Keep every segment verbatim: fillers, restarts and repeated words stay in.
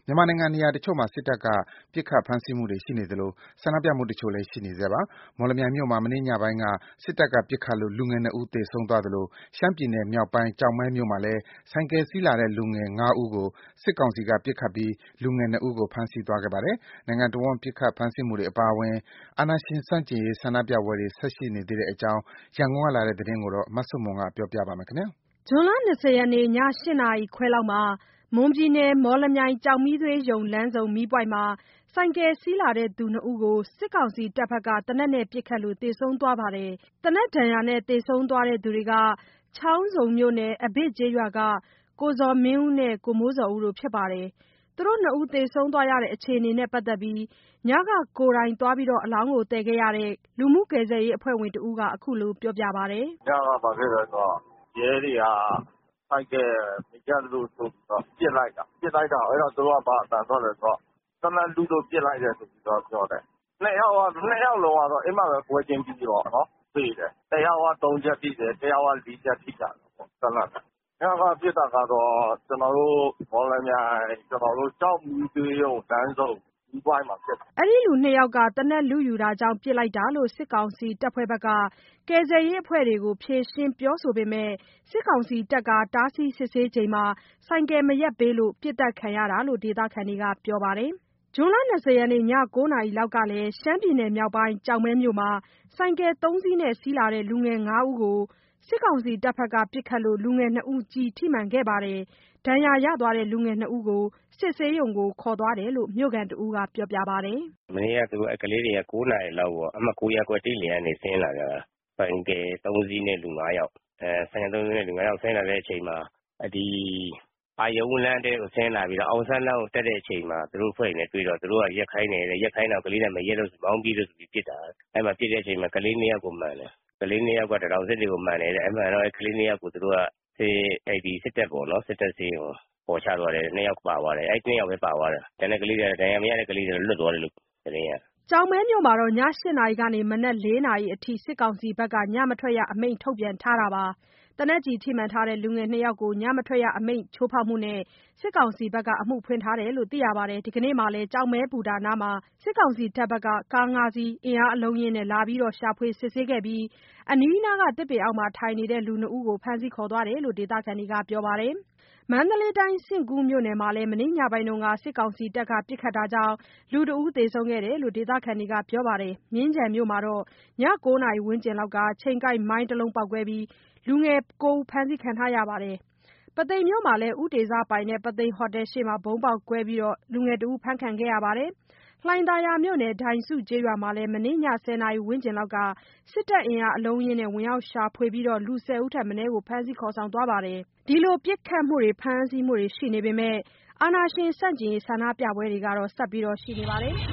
မြန်မာနိုင်ငံနေရာတချို့မှာ စစ်တပ်က ပစ်ခတ်ဖမ်းဆီးမှုတွေရှိနေသလို ဆန္ဒပြမှုတချို့လည်း ရှိနေဆဲပါ။ မော်လမြိုင်မြို့မှာ မနေ့ညပိုင်းက စစ်တပ်က ပစ်ခတ်လို့ လူငယ် ၂ ဦး သေဆုံးသွားသလို ရှမ်းပြည်နယ်မြောက်ပိုင်း ကျောက်မဲမြို့မှာလည်း ဆိုင်ကယ်စီးလာတဲ့ လူငယ် ၅ ဦးကို စစ်ကောင်စီက ပစ်ခတ်ပြီး လူငယ် ၂ ဦးကို ဖမ်းဆီးသွားခဲ့ပါတယ်။ နိုင်ငံတဝန်း ပစ်ခတ် ဖမ်းဆီးမှုတွေအပါအဝင် အာဏာရှင်ဆန့်ကျင်ရေး ဆန္ဒပြပွဲတွေ ဆက်ရှိနေသေးတဲ့အကြောင်း ရန်ကုန်ကလာတဲ့သတင်းကို မဆုမွန်က ပြောပြပါမယ်။ဇွန်လ ၂၀ ရက်နေ့ ည ၈ နာရီခွဲလောက်မှာ မွန်ပြည်နယ် မော်လမြိုင် ကျောက်မီးသွေးရုံလမ်းဆုံမီးပွိုင့်မှာ ဆိုင်ကယ်စီးလာသူ ၂ ဦးကို စစ်ကောင်စီတပ်က သေနတ်နဲ့ပစ်ခတ်လို့ သေဆုံးသွားပါတယ်။ သေနတ်ဒဏ်ရာနဲ့ သေဆုံးသွားသူတွေက ချောင်းဆုံမြို့နယ် အဘစ်ကျေးရွာက ကိုဇော်မင်းဦးနဲ့ ကိုမိုးဇော်ဦးတို့ ဖြစ်ပါတယ်။ သူတို့ ၂ ဦး သေဆုံးသွားတဲ့ အခြေအနေနဲ့ ပတ်သက်ပြီး ညက ကိုယ်တိုင်သွားပြီး အလောင်းသယ်ခဲ့တဲ့ လူမှုကယ်ဆယ်ရေးအဖွဲ့ဝင်တဦးက အခုလိုပြောပြပါတယ်။ "ညက ဘာဖြစ်လဲဆိုတော့ ရဲတွေက ဆိုင်ကယ်မရပ်လို့ဆိုပြီးတော့ ပစ်လိုက်တာ။ ပစ်လိုက်တော့ သူတို့က ဘာအသံထွက်လဲဆိုတော့ သေနတ်လုလို့ ပစ်လိုက်တယ်ဆိုပြီးတော့ ပြောတယ်။ နှစ်ယောက်လုံးကတော့ အဲ့မှာပဲ ပွဲချင်းပြီးသေတယ်။ တယောက်က သုံးချက်ထိတယ်။ တယောက်က လေးချက်ထိတာ။ သေနတ်နဲ့။ ညကပစ်တာကတော့ ကျနော်တို့ မော်လမြိုင် ကျောက်မီးသွေးရုံလမ်းဆုံမီးပွိုင့်မှာဖြစ်တာ။ " အဲဒီလူနှစ်ယောက်က သေနတ်လုယူတာကြောင့် ပစ်လိုက်တာလို့ စစ်ကောင်စီတပ်ဖွဲ့က ကယ်ဆယ်ရေးအဖွဲ့တွေကို ဖြေရှင်းပြောဆိုပေမယ့် စစ်ကောင်စီတပ်က တားဆီးစစ်ဆေးချိန်မှာ ဆိုင်ကယ်မရပ်ပေးလို့ ပစ်သတ်ခံရတာလို့ ဒေသခံတွေက ပြောပါတယ်။ ဇွန်လ ၂၀ ရက်နေ့ ည ၉ နာရီလောက်ကလည်း ရှမ်းပြည်နယ်မြောက်ပိုင်း ကျောက်မဲမြို့မှာ ဆိုင်ကယ် ၃ စီးနဲ့ စီးလာတဲ့ လူငယ် ၅ ဦးကို စစ်ကောင်စီတပ်က ပစ်ခတ်လို့ လူငယ် ၂ ဦး ကျည်ထိမှန်ခဲ့ပါတယ်။ ဒဏ်ရာရသွားတဲ့ လူငယ် ၂ ဦးကို စစ်ဆေးရုံခေါ်သွားတယ်လို့ မြို့ခံတဦးက ပြောပါတယ်။ "မနေ့က ကလေးတွေက ၉ နာရီလောက်ပေါ့။ အမှတ် ၉ ရပ်ကွက် တစ် လမ်းကနေ ဆင်းလာကြတာ။ ဆိုင်ကယ် ၃ စီးနဲ့ လူ ၅ ယောက်။ ဆင်းလာတဲ့အချိန်မှာ အာရုဏ်လမ်းထဲကို ဆင်းလာပြီးတော့ အောင်ဆန်းလမ်းကို တက်တဲ့အချိန်မှာ သူတို့အဖွဲ့တွေနဲ့တွေ့တော့ သူတို့က ရပ်ခိုင်းတယ်တဲ့။ ရပ်ခိုင်းတော့ ကလေးတွေက မရပ်လို့ မောင်းပြေးလို့ဆိုပြီး ပစ်တာ။ အဲ့မှာပစ်တဲ့အချိန်မှာ ကလေး နှစ်ယောက်ကိုမှန်တယ်။ ကလေး နှစ်ယောက်က တံတောင်ဆစ်တွေကို မှန်တယ်တဲ့။ မှန်တော့ ကလေး နှစ်ယောက်ကို သူတို့က စစ်တပ်ပေါ့နော်။ စစ်တပ်ဆေးရုံကို ခေါ်ချသွားတယ်တဲ့။ နှစ်ယောက်ပါသွားတယ်။ အဲ့နှစ်ယောက်ပဲ ပါသွားတယ်။ ကျန်တဲ့ကလေးတွေက ဒဏ်ရာမရတဲ့ကလေးတွေ လွတ်သွားတယ်လို့ သတင်းရတယ်။" ကျောက်မဲမြို့မှာ ည ၈ နာရီကနေ မနက် ၄ နာရီအထိ စစ်ကောင်စီက ညမထွက်ရအမိန့် ထုတ်ပြန်ထားတာပါ။ သေနတ်ကျည်ထိမှန်ထားတဲ့ လူငယ် နှစ်ယောက်ကို ညမထွက်ရအမိန့် ချိုးဖောက်မှုနဲ့ စစ်ကောင်စီက အမှုဖွင့်ထားတယ်လို့ သိရပါတယ်။ ဒီကနေ့မှာလည်း ကျောက်မဲဘူတာနားမှာ စစ်ကောင်စီတပ်က ကား ၅ စီး အင်အားအလုံးအရင်းနဲ့ လာပြီး ရှာဖွေစစ်ဆေးခဲ့ပြီး အနီးနားက သစ်ပင်အောက်မှာ ထိုင်နေတဲ့ လူ ၂ ဦးကို ဖမ်းဆီးခေါ်သွားတယ်လို့ ဒေသခံတွေက ပြောပါတယ်။ မန္တလေးတိုင်း စဉ့်ကူးမြို့နယ်မှာလည်း မနေ့ညပိုင်းက စစ်ကောင်စီတပ်က ပစ်ခတ်တာကြောင့် လူတဦးသေဆုံးခဲ့တယ်လို့ ဒေသခံတွေက ပြောပါတယ်။ မြင်းခြံမြို့မှာတော့ ည ၉ နာရီဝန်းကျင်က ချိန်ကိုက်မိုင်းတလုံးပေါက်ကွဲပြီး လူငယ် ၉ ဦး ဖမ်းဆီးခံထားရပါတယ်။ ပုသိမ်မြို့မှာလည်း ဦးတေဇပိုင်တဲ့ ပုသိမ်ဟိုတယ်ရှေ့မှာ ဗုံးပေါက်ကွဲပြီး လူငယ်တဦး ဖမ်းခံခဲ့ရပါတယ်။ လှိုင်သာယာမြို့နယ် ဒိုင်စုကျေးရွာမှာလည်း မနေ့ည ၁၀ နာရီဝန်းကျင်လောက်က စစ်တပ်အင်အားအလုံးအရင်းနဲ့ ဝင်ရောက်ရှာဖွေပြီး လူ ၁၀ ဦးထက်မနည်းကို ဖမ်းဆီးခေါ်ဆောင်သွားပါတယ်။ ဒီလို ပစ်ခတ်မှုတွေ ဖမ်းဆီးမှုတွေရှိနေပေမယ့် အာဏာရှင်ဆန့်ကျင်ရေး ဆန္ဒပြပွဲတွေကတော့ ဆက်ရှိနေပါတယ်။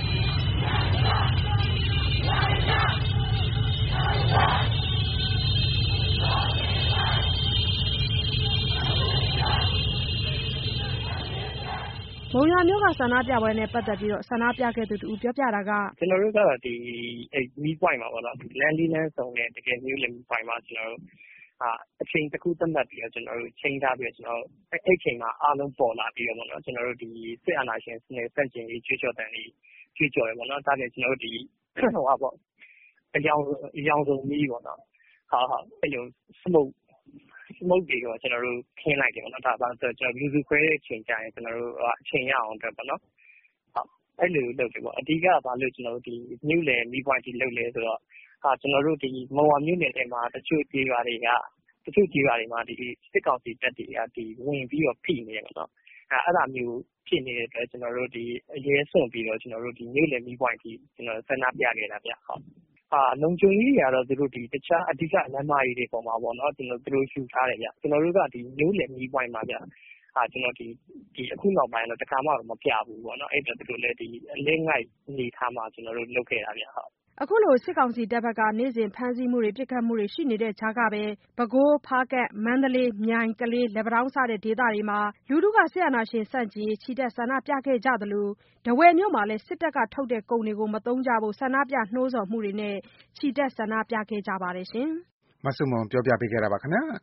မုံရွာမြို့က ဆန္ဒပြပွဲနဲ့ ပတ်သက်ပြီး ဆန္ဒပြခဲ့သူတဦးပြောပြတာက "ကျနော်တို့က ဒီမီးပွိုင့်မှာပေါ့နော်။ လမ်းလေးလမ်းဆုံနဲ့ တကယ်မြို့လယ်မီးပွိုင့်မှာ ကျနော်တို့အချိန်တခုသတ်မှတ်ပြီးတော့ ကျနော်တို့ချိန်းထားပြီးတော့ အဲ့အချိန်မှာ အားလုံးပေါ်လာပြီးတော့ပေါ့နော်။ ကျနော်တို့ ဒီစစ်အာဏာရှင်စနစ် ဆန့်ကျင်ရေး ကြွေးကြော်သံတွေ ကြွေးကြော်တယ်ပေါ့နော်။ ဒါ့အပြင် ကျနော်တို့ ဒီအရောင်စုံမီးပေါ့နော်။ အဲ့လို smoke တွေကို ကျနော်တို့ ခင်းလိုက်တယ်ပေါ့နော်။ ဒါဘာလို့လဲဆိုတော့ လူစုခွဲတဲ့အချိန်ကျရင် ကျနော်တို့ အချိန်ရအောင်အတွက်ပေါ့နော်။ အဲ့လိုလုပ်တယ်ပေါ့။ အဓိက ဘာလို့ ကျနော်တို့ ဒီမြို့လယ်မီးပွိုင့်အထိ လုပ်လဲဆိုတော့ ကျနော်တို့ ဒီမုံရွာမြို့နယ်ထဲမှာ တချို့ကျေးရွာတွေက စစ်ကောင်စီတပ်တွေက ဝင်ပြီးတော့ ဖိနေတယ်ပေါ့နော်။ အဲ့ဒါမျိုးဖြစ်နေတဲ့အတွက် ကျနော်တို့ အရေးစွန့်ပြီးတော့ မြို့လယ်မီးပွိုင့်အထိ ဆန္ဒပြခဲ့တာဗျ။ လုံခြုံရေးတွေကတော့ သူတို့ တခြားအဓိကလမ်းမကြီးတွေပေါ်မှာပေါ့နော်။ သူတို့ယူထားတယ်ဗျ။ ကျနော်တို့က ဒီမြို့လယ်မီးပွိုင့်မှာဗျ။ အခုနောက်ပိုင်းတော့ တခါမှတော့ မပြဘူးပေါ့နော်။ အဲ့အတွက် သူတို့လည်း အလစ်အငိုက်အနေအထားမှာ ကျနော်တို့ လုပ်ခဲ့တာဗျ။ " အခုလို စစ်ကောင်စီတပ်က နေ့စဉ်ဖမ်းဆီးမှုတွေ ပစ်ခတ်မှုတွေ ရှိနေတဲ့ကြားကပဲ ပဲခူး၊ ဖားကန့်၊ မန္တလေး၊ မြိုင်၊ ကလေး၊ လက်ပံတောင်း စတဲ့ဒေသတွေမှာ လူထုက စစ်အာဏာရှင်ဆန့်ကျင်ရေး ချီတက်ဆန္ဒပြခဲ့ကြသလို ထားဝယ်မြို့မှာလည်း စစ်တပ်က ထုတ်တဲ့ကုန်တွေကို မသုံးကြဖို့ ဆန္ဒပြနှိုးဆော်မှုတွေနဲ့ ချီတက်ဆန္ဒပြခဲ့ကြပါတယ်။မဆုမွန် ပြောပြပေးခဲ့တာပါခင်ဗျာ။